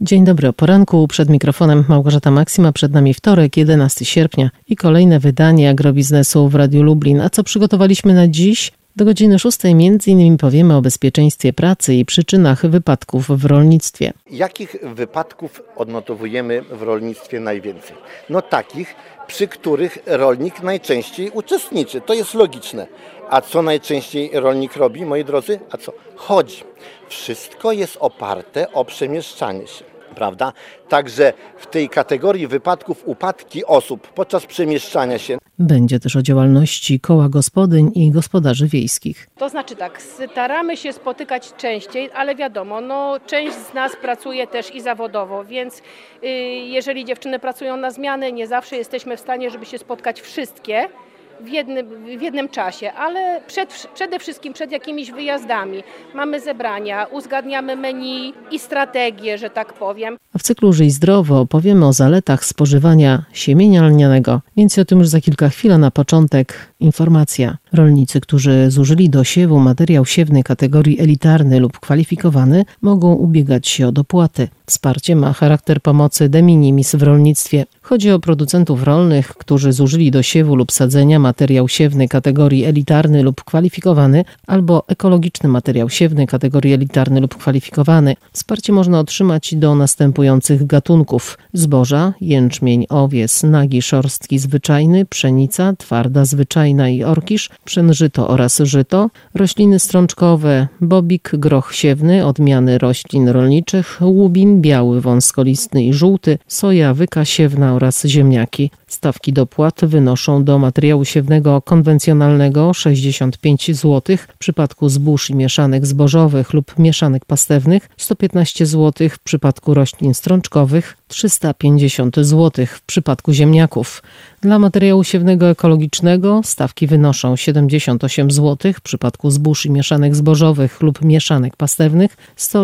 Dzień dobry, o poranku. Przed mikrofonem Małgorzata Maksima. Przed nami wtorek, 11 sierpnia i kolejne wydanie agrobiznesu w Radiu Lublin. A co przygotowaliśmy na dziś? Do godziny 6 m.in. powiemy o bezpieczeństwie pracy i przyczynach wypadków w rolnictwie. Jakich wypadków odnotowujemy w rolnictwie najwięcej? No takich, przy których rolnik najczęściej uczestniczy. To jest logiczne. A co najczęściej rolnik robi, moi drodzy? A co? Chodzi. Wszystko jest oparte o przemieszczanie się. Prawda? Także w tej kategorii wypadków upadki osób podczas przemieszczania się. Będzie też o działalności koła gospodyń i gospodarzy wiejskich. To znaczy tak, staramy się spotykać częściej, ale wiadomo, część z nas pracuje też i zawodowo, więc jeżeli dziewczyny pracują na zmiany, nie zawsze jesteśmy w stanie, żeby się spotkać wszystkie w jednym czasie, ale przede wszystkim przed jakimiś wyjazdami mamy zebrania, uzgadniamy menu i strategię, że tak powiem. A w cyklu Żyj zdrowo opowiemy o zaletach spożywania siemienia lnianego. Więcej o tym już za kilka chwil, a na początek informacja. Rolnicy, którzy zużyli do siewu materiał siewny kategorii elitarny lub kwalifikowany, mogą ubiegać się o dopłaty. Wsparcie ma charakter pomocy de minimis w rolnictwie. Chodzi o producentów rolnych, którzy zużyli do siewu lub sadzenia materiał siewny kategorii elitarny lub kwalifikowany albo ekologiczny materiał siewny kategorii elitarny lub kwalifikowany. Wsparcie można otrzymać do następujących gatunków: zboża, jęczmień, owies, nagi szorstki zwyczajny, pszenica, twarda zwyczajna i orkisz, pszenżyto oraz żyto, rośliny strączkowe, bobik, groch siewny, odmiany roślin rolniczych, łubin, biały, wąskolistny i żółty, soja, wyka siewna oraz ziemniaki. Stawki dopłat wynoszą do materiału siewnego konwencjonalnego 65 zł, w przypadku zbóż i mieszanek zbożowych lub mieszanek pastewnych 115 zł, w przypadku roślin strączkowych 350 zł, w przypadku ziemniaków. Dla materiału siewnego ekologicznego stawki wynoszą 78 zł, w przypadku zbóż i mieszanek zbożowych lub mieszanek pastewnych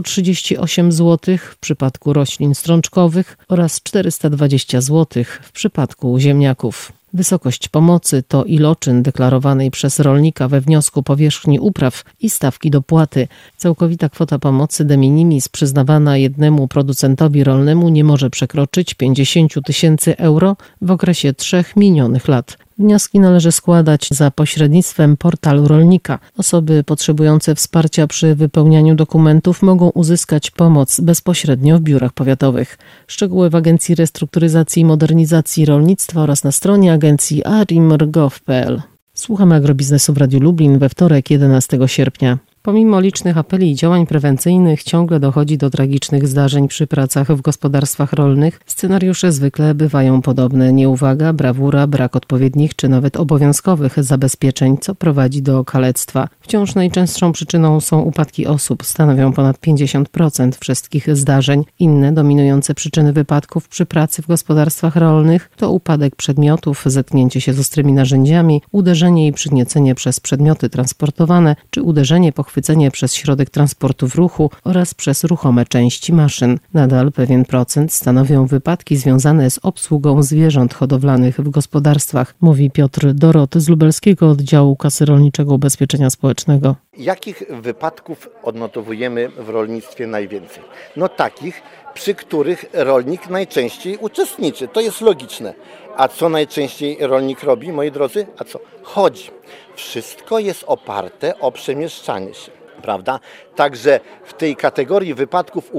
138 zł, w przypadku roślin strączkowych oraz 420 zł w przypadku ziemniaków. Wysokość pomocy to iloczyn deklarowanej przez rolnika we wniosku powierzchni upraw i stawki dopłaty. Całkowita kwota pomocy de minimis przyznawana jednemu producentowi rolnemu nie może przekroczyć 50 000 euro w okresie 3 minionych lat. Wnioski należy składać za pośrednictwem portalu rolnika. Osoby potrzebujące wsparcia przy wypełnianiu dokumentów mogą uzyskać pomoc bezpośrednio w biurach powiatowych. Szczegóły w Agencji Restrukturyzacji i Modernizacji Rolnictwa oraz na stronie agencji arimr.gov.pl. Słuchamy agrobiznesu w Radiu Lublin we wtorek, 11 sierpnia. Pomimo licznych apeli i działań prewencyjnych ciągle dochodzi do tragicznych zdarzeń przy pracach w gospodarstwach rolnych. Scenariusze zwykle bywają podobne: nieuwaga, brawura, brak odpowiednich czy nawet obowiązkowych zabezpieczeń, co prowadzi do kalectwa. Wciąż najczęstszą przyczyną są upadki osób, stanowią ponad 50% wszystkich zdarzeń. Inne dominujące przyczyny wypadków przy pracy w gospodarstwach rolnych to upadek przedmiotów, zetknięcie się z ostrymi narzędziami, uderzenie i przygniecenie przez przedmioty transportowane czy uderzenie, pochwycenie przez środek transportu w ruchu oraz przez ruchome części maszyn. Nadal pewien procent stanowią wypadki związane z obsługą zwierząt hodowlanych w gospodarstwach, mówi Piotr Dorot z lubelskiego oddziału Kasy Rolniczego Ubezpieczenia Społecznego. Jakich wypadków odnotowujemy w rolnictwie najwięcej? No takich, przy których rolnik najczęściej uczestniczy. To jest logiczne. A co najczęściej rolnik robi, moi drodzy? A co? Chodzi. Wszystko jest oparte o przemieszczanie się. Prawda? Także w tej kategorii wypadków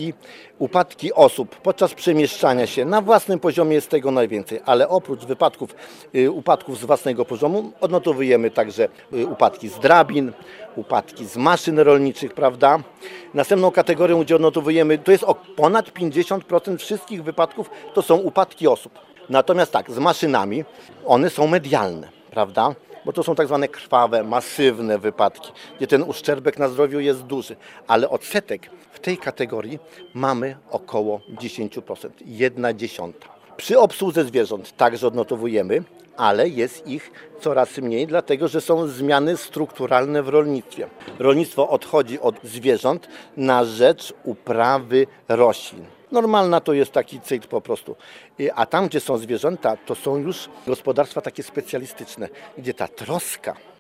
upadki osób podczas przemieszczania się na własnym poziomie jest tego najwięcej, ale oprócz upadków z własnego poziomu odnotowujemy także upadki z drabin, upadki z maszyn rolniczych, prawda? Następną kategorią, gdzie odnotowujemy, to jest ponad 50% wszystkich wypadków, to są upadki osób. Natomiast tak, z maszynami, one są medialne, prawda? Bo to są tak zwane krwawe, masywne wypadki, gdzie ten uszczerbek na zdrowiu jest duży. Ale odsetek w tej kategorii mamy około 10%, 1/10. Przy obsłudze zwierząt także odnotowujemy, ale jest ich coraz mniej, dlatego że są zmiany strukturalne w rolnictwie. Rolnictwo odchodzi od zwierząt na rzecz uprawy roślin. Normalna to jest taki cykl po prostu. A tam, gdzie są zwierzęta, to są już gospodarstwa takie specjalistyczne, gdzie ta troska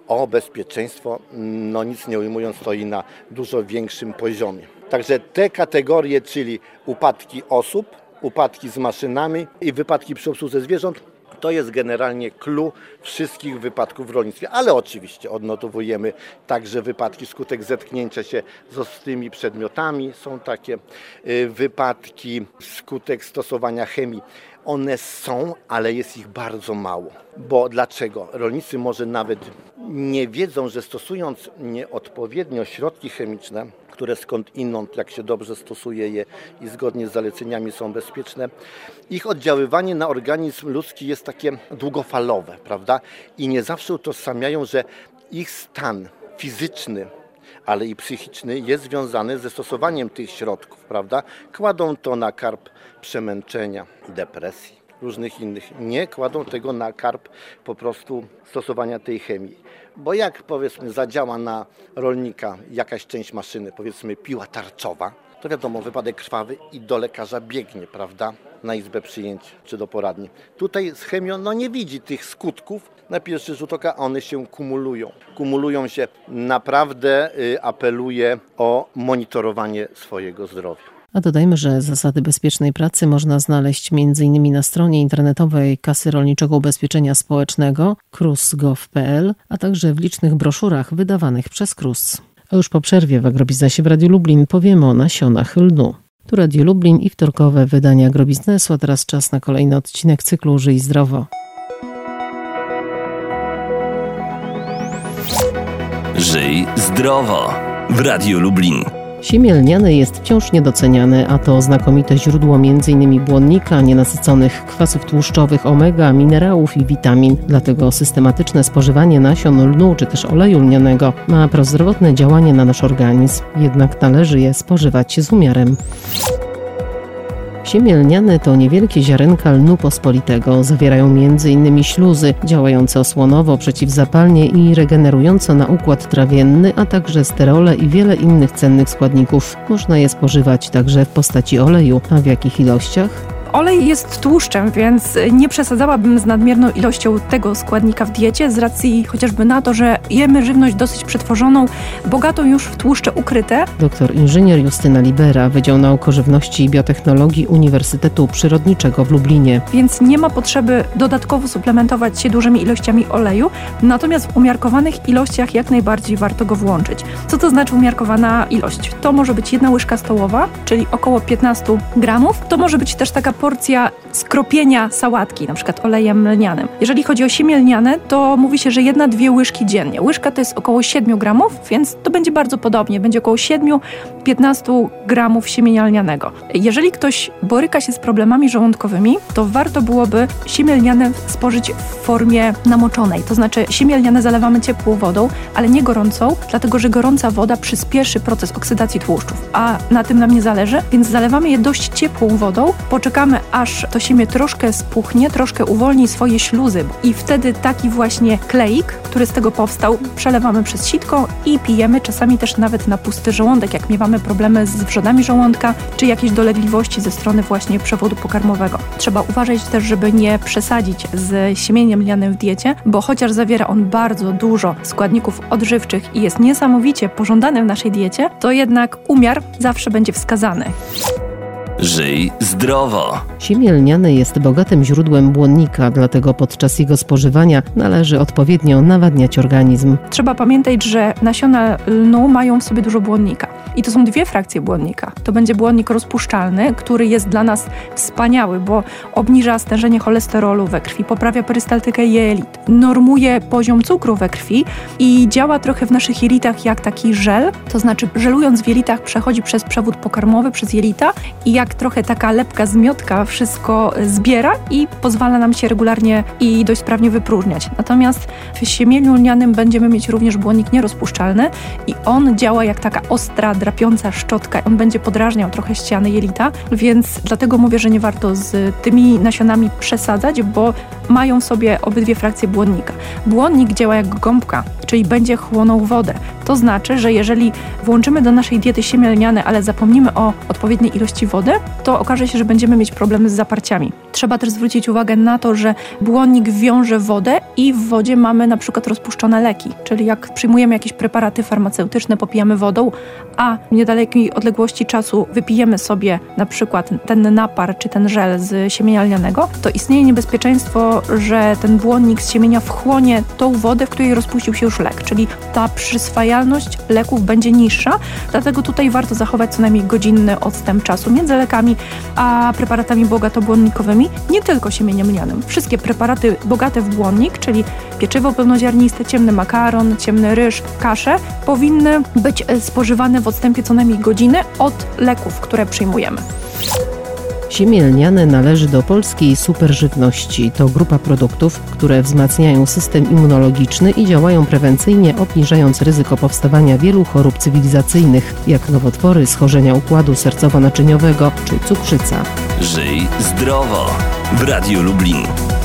o bezpieczeństwo, no nic nie ujmując, stoi na dużo większym poziomie. Także te kategorie, czyli upadki osób, upadki z maszynami i wypadki przy obsłudze zwierząt, to jest generalnie clou wszystkich wypadków w rolnictwie, ale oczywiście odnotowujemy także wypadki wskutek zetknięcia się z ostrymi przedmiotami, są takie wypadki wskutek stosowania chemii. One są, ale jest ich bardzo mało. Bo dlaczego? Rolnicy może nawet nie wiedzą, że stosując nieodpowiednio środki chemiczne, które skądinąd, jak się dobrze stosuje je i zgodnie z zaleceniami są bezpieczne, ich oddziaływanie na organizm ludzki jest takie długofalowe, prawda? I nie zawsze utożsamiają, że ich stan fizyczny, ale i psychiczny jest związany ze stosowaniem tych środków, prawda? Kładą to na karb przemęczenia, depresji, różnych innych. Nie kładą tego na karb po prostu stosowania tej chemii. Bo jak powiedzmy zadziała na rolnika jakaś część maszyny, powiedzmy piła tarczowa, to wiadomo, wypadek krwawy i do lekarza biegnie, prawda? Na izbę przyjęć czy do poradni. Tutaj z chemią nie widzi tych skutków na pierwszy rzut oka, a one się kumulują. Kumulują się, naprawdę apeluję o monitorowanie swojego zdrowia. A dodajmy, że zasady bezpiecznej pracy można znaleźć m.in. na stronie internetowej Kasy Rolniczego Ubezpieczenia Społecznego krus.gov.pl, a także w licznych broszurach wydawanych przez KRUS. A już po przerwie w Agrobiznesie w Radiu Lublin powiemy o nasionach lnu. Tu Radio Lublin i wtorkowe wydanie Agrobiznesu, a teraz czas na kolejny odcinek cyklu Żyj zdrowo. Żyj zdrowo w Radiu Lublin. Siemię lniane jest wciąż niedoceniane, a to znakomite źródło m.in. błonnika, nienasyconych kwasów tłuszczowych, omega, minerałów i witamin. Dlatego systematyczne spożywanie nasion lnu czy też oleju lnianego ma prozdrowotne działanie na nasz organizm. Jednak należy je spożywać z umiarem. Siemię lniane to niewielkie ziarenka lnu pospolitego. Zawierają m.in. śluzy działające osłonowo, przeciwzapalnie i regenerująco na układ trawienny, a także sterole i wiele innych cennych składników. Można je spożywać także w postaci oleju. A w jakich ilościach? Olej jest tłuszczem, więc nie przesadzałabym z nadmierną ilością tego składnika w diecie z racji chociażby na to, że jemy żywność dosyć przetworzoną, bogatą już w tłuszcze ukryte. Doktor inżynier Justyna Libera, Wydział Nauk o Żywności i Biotechnologii Uniwersytetu Przyrodniczego w Lublinie. Więc nie ma potrzeby dodatkowo suplementować się dużymi ilościami oleju, natomiast w umiarkowanych ilościach jak najbardziej warto go włączyć. Co to znaczy umiarkowana ilość? To może być 1 łyżka stołowa, czyli około 15 gramów. To może być też taka porcja skropienia sałatki, na przykład olejem lnianym. Jeżeli chodzi o siemię lniane, to mówi się, że 1-2 łyżki dziennie. Łyżka to jest około 7 gramów, więc to będzie bardzo podobnie. Będzie około 7-15 gramów siemienia lnianego. Jeżeli ktoś boryka się z problemami żołądkowymi, to warto byłoby siemię lniane spożyć w formie namoczonej. To znaczy siemię lniane zalewamy ciepłą wodą, ale nie gorącą, dlatego że gorąca woda przyspieszy proces oksydacji tłuszczów, a na tym nam nie zależy, więc zalewamy je dość ciepłą wodą, poczekamy aż to siemię troszkę spuchnie, troszkę uwolni swoje śluzy i wtedy taki właśnie kleik, który z tego powstał, przelewamy przez sitko i pijemy, czasami też nawet na pusty żołądek, jak miewamy problemy z wrzodami żołądka, czy jakieś dolegliwości ze strony właśnie przewodu pokarmowego. Trzeba uważać też, żeby nie przesadzić z siemieniem lnianym w diecie, bo chociaż zawiera on bardzo dużo składników odżywczych i jest niesamowicie pożądany w naszej diecie, to jednak umiar zawsze będzie wskazany. Żyj zdrowo. Siemię lniane jest bogatym źródłem błonnika, dlatego podczas jego spożywania należy odpowiednio nawadniać organizm. Trzeba pamiętać, że nasiona lnu mają w sobie dużo błonnika. I to są 2 frakcje błonnika. To będzie błonnik rozpuszczalny, który jest dla nas wspaniały, bo obniża stężenie cholesterolu we krwi, poprawia perystaltykę jelit, normuje poziom cukru we krwi i działa trochę w naszych jelitach jak taki żel. To znaczy, żelując w jelitach przechodzi przez przewód pokarmowy, przez jelita i jak trochę taka lepka zmiotka wszystko zbiera i pozwala nam się regularnie i dość sprawnie wypróżniać. Natomiast w siemieniu lnianym będziemy mieć również błonnik nierozpuszczalny i on działa jak taka ostra drapiąca szczotka, on będzie podrażniał trochę ściany jelita, więc dlatego mówię, że nie warto z tymi nasionami przesadzać, bo mają w sobie obydwie frakcje błonnika. Błonnik działa jak gąbka, czyli będzie chłonął wodę. To znaczy, że jeżeli włączymy do naszej diety siemię lniane, ale zapomnimy o odpowiedniej ilości wody, to okaże się, że będziemy mieć problemy z zaparciami. Trzeba też zwrócić uwagę na to, że błonnik wiąże wodę i w wodzie mamy na przykład rozpuszczone leki, czyli jak przyjmujemy jakieś preparaty farmaceutyczne, popijamy wodą, a w niedalekiej odległości czasu wypijemy sobie na przykład ten napar czy ten żel z siemienia lnianego, to istnieje niebezpieczeństwo, że ten błonnik z siemienia wchłonie tą wodę, w której rozpuścił się już lek, czyli ta przyswajalność leków będzie niższa, dlatego tutaj warto zachować co najmniej godzinny odstęp czasu między lekami a preparatami bogatobłonnikowymi, nie tylko siemieniem lnianym. Wszystkie preparaty bogate w błonnik, czyli pieczywo pełnoziarniste, ciemny makaron, ciemny ryż, kasze, powinny być spożywane w odstępie co najmniej godziny od leków, które przyjmujemy. Siemię lniane należy do polskiej superżywności. To grupa produktów, które wzmacniają system immunologiczny i działają prewencyjnie, obniżając ryzyko powstawania wielu chorób cywilizacyjnych, jak nowotwory, schorzenia układu sercowo-naczyniowego czy cukrzyca. Żyj zdrowo w Radiu Lublin.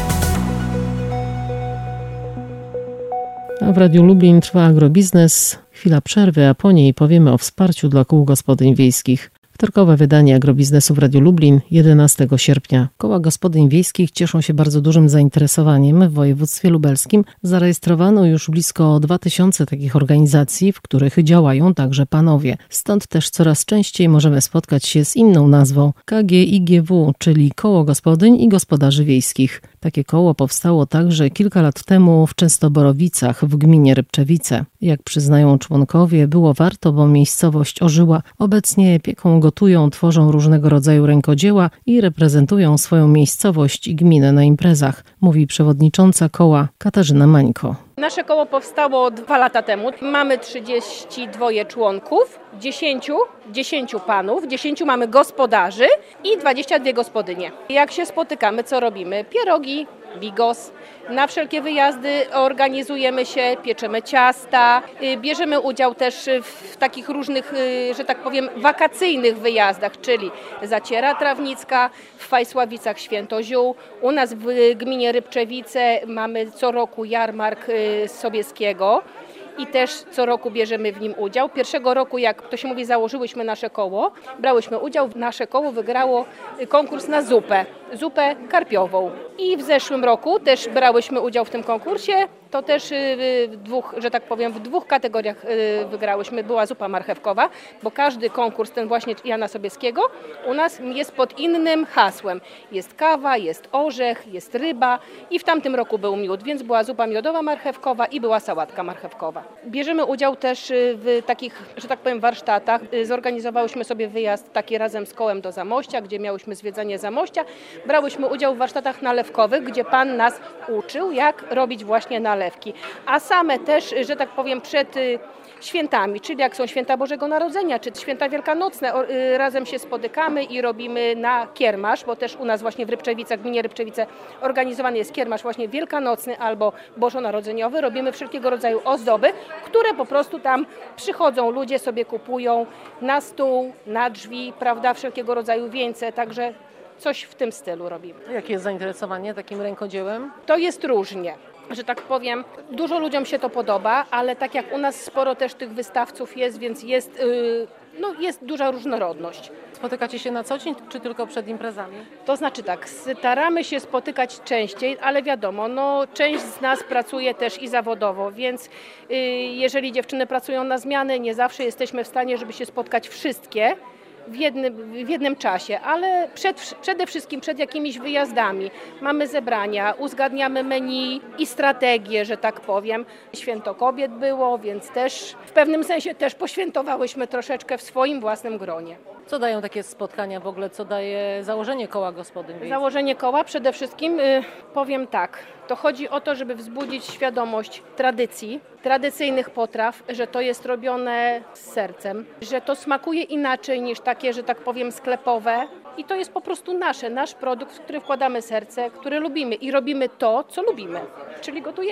A w Radiu Lublin trwa agrobiznes. Chwila przerwy, a po niej powiemy o wsparciu dla kół gospodyń wiejskich. Wtorkowe wydanie agrobiznesu w Radiu Lublin 11 sierpnia. Koła gospodyń wiejskich cieszą się bardzo dużym zainteresowaniem. W województwie lubelskim zarejestrowano już blisko 2000 takich organizacji, w których działają także panowie. Stąd też coraz częściej możemy spotkać się z inną nazwą KGIGW, czyli Koło Gospodyń i Gospodarzy Wiejskich. Takie koło powstało także kilka lat temu w Częstoborowicach w gminie Rybczewice. Jak przyznają członkowie, było warto, bo miejscowość ożyła. Obecnie pieką, gotują, tworzą różnego rodzaju rękodzieła i reprezentują swoją miejscowość i gminę na imprezach, mówi przewodnicząca koła Katarzyna Mańko. Nasze koło powstało 2 lata temu. Mamy 32 członków, 10 panów, 10 mamy gospodarzy i 22 gospodynie. Jak się spotykamy, co robimy? Pierogi, bigos. Na wszelkie wyjazdy organizujemy się, pieczemy ciasta, bierzemy udział też w takich różnych, że tak powiem, wakacyjnych wyjazdach, czyli Zaciera Trawnicka, w Fajsławicach Świętoziół. U nas w gminie Rybczewice mamy co roku jarmark Sobieskiego i też co roku bierzemy w nim udział. Pierwszego roku, jak to się mówi, założyłyśmy nasze koło, brałyśmy udział. Nasze koło wygrało konkurs na zupę karpiową. I w zeszłym roku też brałyśmy udział w tym konkursie. To też w dwóch kategoriach wygrałyśmy. Była zupa marchewkowa, bo każdy konkurs, ten właśnie Jana Sobieskiego, u nas jest pod innym hasłem. Jest kawa, jest orzech, jest ryba i w tamtym roku był miód, więc była zupa miodowa marchewkowa i była sałatka marchewkowa. Bierzemy udział też w takich, że tak powiem, warsztatach. Zorganizowałyśmy sobie wyjazd taki razem z kołem do Zamościa, gdzie miałyśmy zwiedzanie Zamościa. Brałyśmy udział w warsztatach nalewkowych, gdzie pan nas uczył, jak robić właśnie nalewki. A same też, że tak powiem, przed świętami, czyli jak są święta Bożego Narodzenia, czy święta wielkanocne, razem się spotykamy i robimy na kiermasz, bo też u nas właśnie w Rybczewicach, w gminie Rybczewice organizowany jest kiermasz właśnie wielkanocny albo bożonarodzeniowy. Robimy wszelkiego rodzaju ozdoby, które po prostu tam przychodzą, ludzie sobie kupują na stół, na drzwi, prawda, wszelkiego rodzaju wieńce, także coś w tym stylu robimy. Jakie jest zainteresowanie takim rękodziełem? To jest różnie, że tak powiem. Dużo ludziom się to podoba, ale tak jak u nas sporo też tych wystawców jest, więc jest duża różnorodność. Spotykacie się na co dzień, czy tylko przed imprezami? To znaczy tak, staramy się spotykać częściej, ale wiadomo, część z nas pracuje też i zawodowo, więc jeżeli dziewczyny pracują na zmiany, nie zawsze jesteśmy w stanie, żeby się spotkać wszystkie w jednym czasie, ale przede wszystkim przed jakimiś wyjazdami mamy zebrania, uzgadniamy menu i strategię, że tak powiem. Święto Kobiet było, więc też w pewnym sensie też poświętowałyśmy troszeczkę w swoim własnym gronie. Co dają takie spotkania w ogóle? Co daje założenie koła gospodyń wiejskich? Założenie koła przede wszystkim, powiem tak, to chodzi o to, żeby wzbudzić świadomość tradycji, tradycyjnych potraw, że to jest robione z sercem, że to smakuje inaczej niż takie, że tak powiem, sklepowe. I to jest po prostu nasz produkt, w który wkładamy serce, który lubimy i robimy to, co lubimy, czyli gotujemy.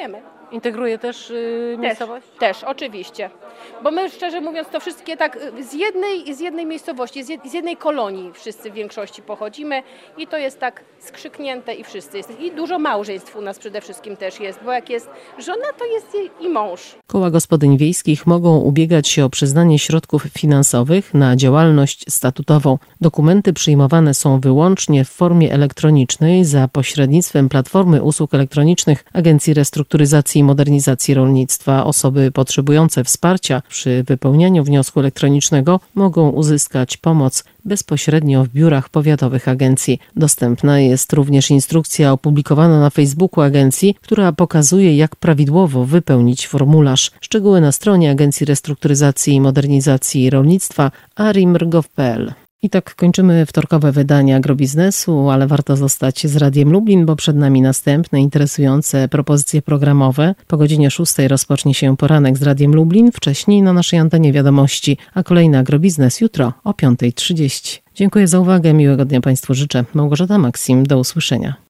Integruje też miejscowość? Też, oczywiście. Bo my, szczerze mówiąc, to wszystkie tak z jednej miejscowości, z jednej kolonii wszyscy w większości pochodzimy i to jest tak skrzyknięte i wszyscy jesteśmy. I dużo małżeństw u nas przede wszystkim też jest, bo jak jest żona, to jest i mąż. Koła gospodyń wiejskich mogą ubiegać się o przyznanie środków finansowych na działalność statutową. Dokumenty przyjmowane są wyłącznie w formie elektronicznej za pośrednictwem Platformy Usług Elektronicznych Agencji Restrukturyzacji i Modernizacji Rolnictwa. Osoby potrzebujące wsparcia przy wypełnianiu wniosku elektronicznego mogą uzyskać pomoc bezpośrednio w biurach powiatowych agencji. Dostępna jest również instrukcja opublikowana na Facebooku agencji, która pokazuje, jak prawidłowo wypełnić formularz. Szczegóły na stronie Agencji Restrukturyzacji i Modernizacji Rolnictwa arimr.gov.pl. I tak kończymy wtorkowe wydanie Agrobiznesu, ale warto zostać z Radiem Lublin, bo przed nami następne interesujące propozycje programowe. Po godzinie 6 rozpocznie się poranek z Radiem Lublin, wcześniej na naszej antenie wiadomości, a kolejny Agrobiznes jutro o 5:30. Dziękuję za uwagę, miłego dnia Państwu życzę. Małgorzata Maksim, do usłyszenia.